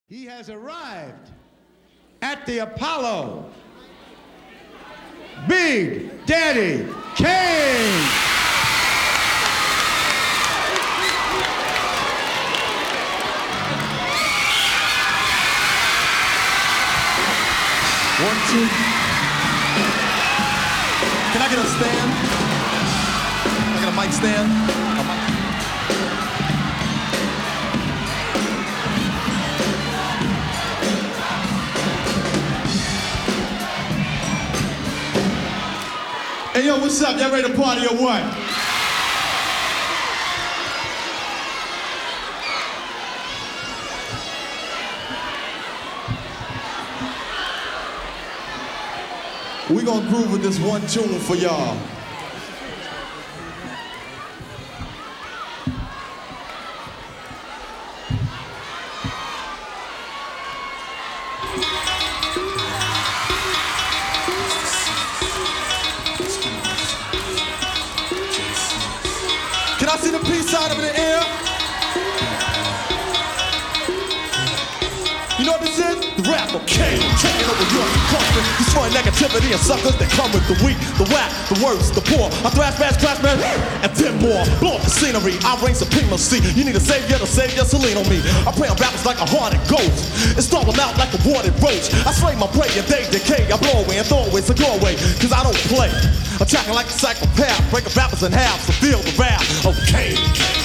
He has arrived at the Apollo. Big Daddy Kane. One, two. Can I get a stand? I got a mic stand. A mic. Hey, yo, what's up? Y'all ready to party or what? We gonna groove with this one tune for y'all. Can I see the peace sign up in the air? You know what this is? The rapper Kane, taking over your country, destroying negativity and suckers that come with the weak, the whack, the worst, the poor. I thrash, bash, crash, man, and then more. Blow up the scenery, I reign supremacy. You need a savior, so lean on me. I pray on rappers like a haunted ghost, and stomp them out like a warded roach. I slay my prey and they decay. I blow away and throw away, so go away, cause I don't play. Attacking like a psychopath, breaking rappers in half, so feel the wrath of Kane.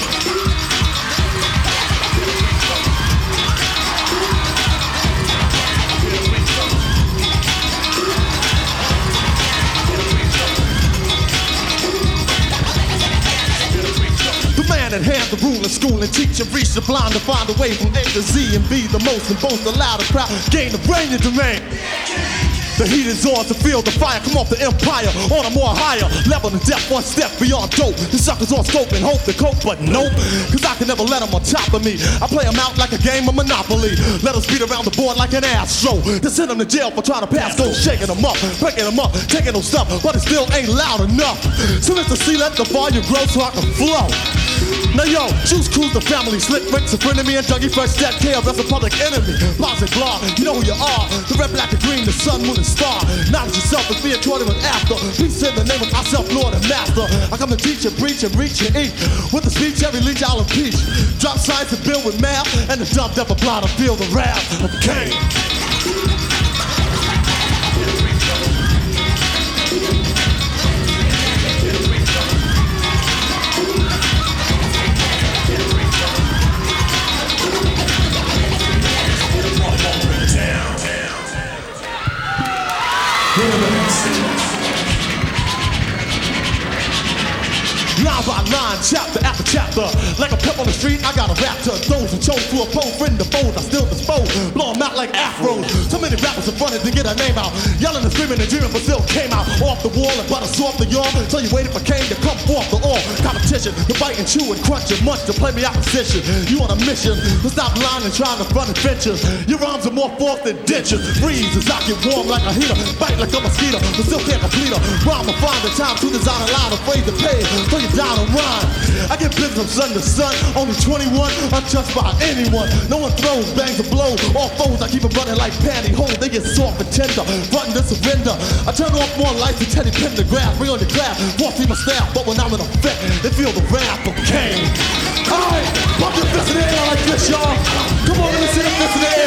And hand the rule in school and teach and reach the blind to find a way from A to Z and be the most and boast the loudest crowd. Gain the brain and domain. The heat is on to feel the fire. Come off the empire on a more higher level of depth, one step beyond dope. The suckers on scope and hope to cope, but nope, cause I can never let them on top of me. I play them out like a game of Monopoly. Let us beat around the board like an astro. To send them to jail for trying to pass go, shaking them up, breaking them up, taking them stuff, but it still ain't loud enough. So Mr. C, let the volume grow so I can flow. Now yo, Juice Cruise the family, Slick Rick's a friend of me, and Dougie Fresh, that care, that's a public enemy. Blas and blah, you know who you are. The red, black, and green, the sun, moon, and star. Knowledge yourself and fear toward it after. Peace in the name of myself, Lord and Master. I come to teach and preach and reach and eat. With the speech, every leech I'll impeach. Drop science and build with math, and the dumb deaf blind to feel the wrath of Kane. Line by line, chapter after chapter. Like a pep on the street, I got a rap to those who chose to oppose, friend to foes, I still dispose. Blow them out like afros. So many rappers are running to get a name out. Yelling and screaming and dreaming, but still came out. Off the wall and butter off the yarn. So you waited for Kane to come forth the all. Competition, to bite and chew and crunch and munch to play me opposition. You on a mission to stop lying and trying to run adventures. Your rhymes are more forced than dentures. Freeze as I get warm like a heater. Bite like a mosquito, but still can't complete a rhyme or find the time to design a line, afraid to pay. So you down and rhyme. I get business from sun to sun. Only 21, untouched by anyone. No one throws, bangs or blows. All foes, I keep them running like pantyhose. They get soft and tender, button to surrender. I turn off more lights than Teddy Pendergrass. Bring on the glass, walk through my staff. But when I'm in effect, they feel the wrath of Kane. Alright, pump your fist in the air like this, y'all. Come on, let me see the fist in the air.